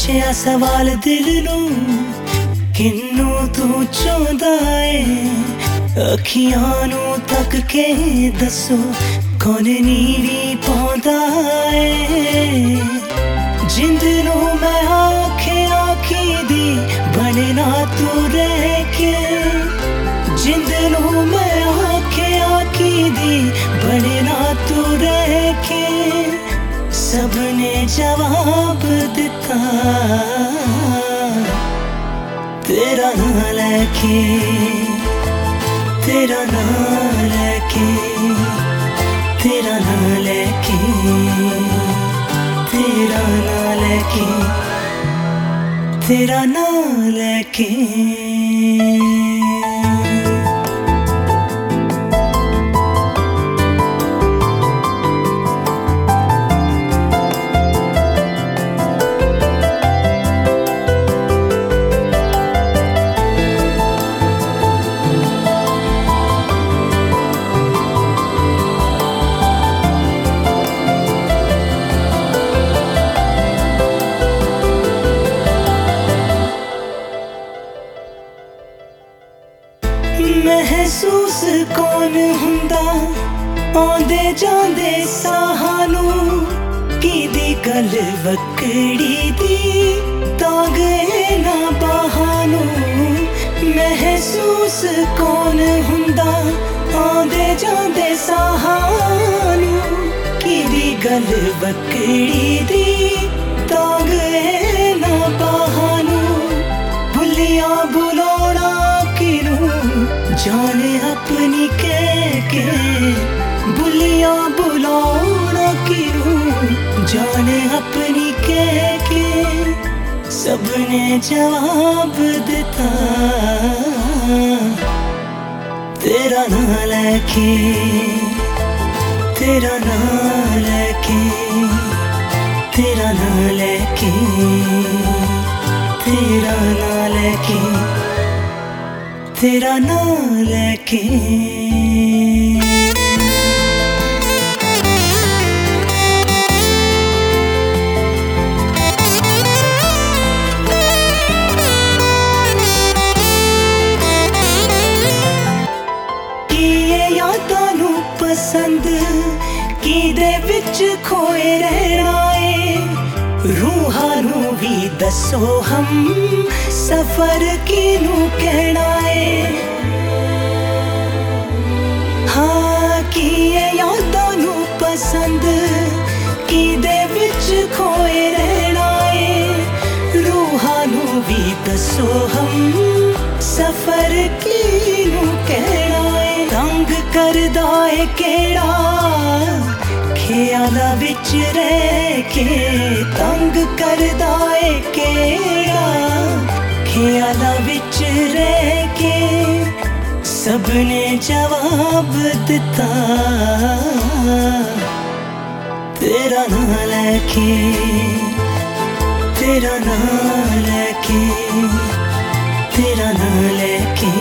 ਪੁੱਛਿਆ ਸਵਾਲ ਦਿਲ ਨੂੰ ਕਿੰਨੂੰ ਤੂੰ ਚਾਹੁੰਦਾ ਏ ਅੱਖੀਆਂ ਨੂੰ ਤੱਕ ਕੇ ਦੱਸੋ ਕੌਣ ਨੀਵੀਂ ਪਾਉਂਦਾ ਏ ਜਿੰਦ ਨੂੰ ਮੈਂ ਆਖੀ ਦੀ ਬਣਨਾ ਤੂੰ ਰਹਿ ਕੇ ਜਿੰਦ ਨੂੰ ਮੈਂ ਆਖੀ ਦੀ ਬਣਨਾ ਤੂੰ ਰਹਿ ਕੇ सबने जवाब दिता तेरा नाम लेके तेरा नाम लेके तेरा नाम लेके तेरा नाम लेके तेरा नाम लेके महसूस कौन हुंदा आंदे जांदे साहां नूं कीदी गल वकड़ी दी तां गए ना बाहां नूं महसूस कौन हुंदा आंदे जांदे साहां नूं कीदी गल वकड़ी दी तां गए ना बाहां नूं भुलिया बुलाना जाने अपनी कह के बुलिया बुलाना क्यों जाने अपनी कह के सबने जवाब दिता तेरा नाम लेके तेरा नाम लेके तेरा नाम लेके तेरा नाम लेके तेरा नाम लेके किए यादां नूं पसंद किदे विच खोए रहना ए रूहां नूं भी दसो हम सफर किनू कहना है हाँ किए यादां नूं पसंद किदे विच खोए रहना है रूहां नूं भी दसो हम सफर किनू कहना है तंग करदा है केड़ा ख्यालां विच रह के तंग करदा है केड़ा ख्यालां विच रह के सबने जवाब दिता तेरा नाम लेके तेरा नाम लेके तेरा नाम लेके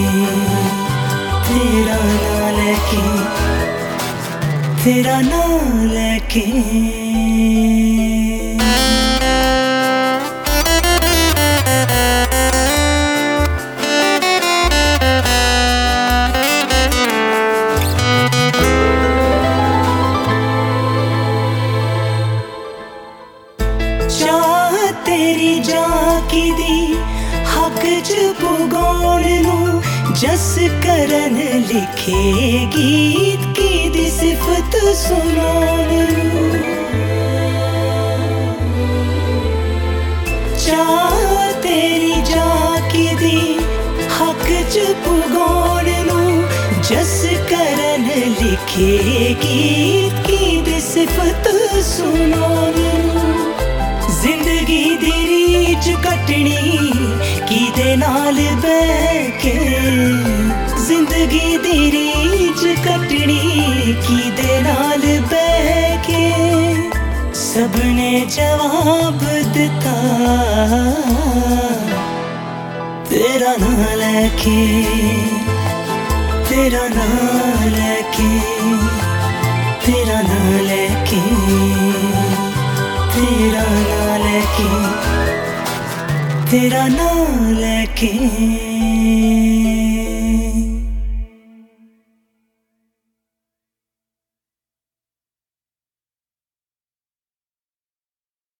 तेरा नाम लेके तेरा नाम लेके तेरी जाकी दी हक च पुगाउण नूं जस करन लिखे गीत की दी सिफत सुनाउण नूं चाह तेरी जाकी दी हक च पुगाउण नूं जस करन लिखे गीत की दी सिफत सुनाउण नूं जिंदगी दी रीच कटनी किदे नाल बैठ के जिंदगी दी रीच कटनी किदे नाल बैठ के सबने जवाब दिता तेरा नाम लेके तेरा नाम लेके तेरा नाम लेके तेरा नाम लेके तेरा नाम लेके